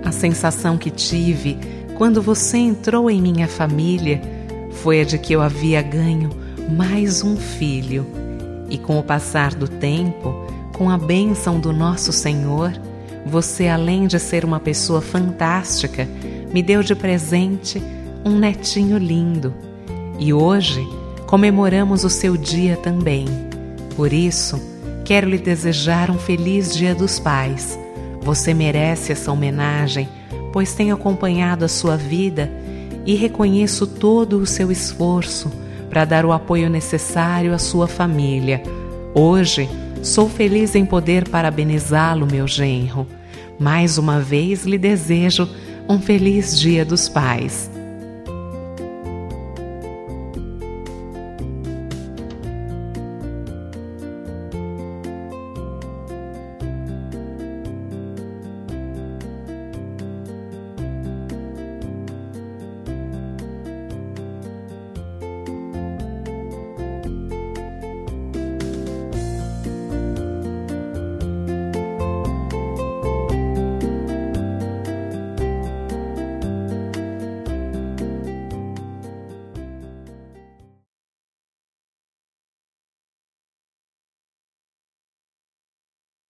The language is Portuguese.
A sensação que tive quando você entrou em minha família foi a de que eu havia ganho mais um filho. E com o passar do tempo, com a bênção do nosso Senhor, você, além de ser uma pessoa fantástica, me deu de presente um netinho lindo. E hoje comemoramos o seu dia também. Por isso, quero lhe desejar um feliz Dia dos Pais. Você merece essa homenagem, pois tenho acompanhado a sua vida e reconheço todo o seu esforço para dar o apoio necessário à sua família. Hoje, sou feliz em poder parabenizá-lo, meu genro. Mais uma vez lhe desejo um feliz Dia dos Pais.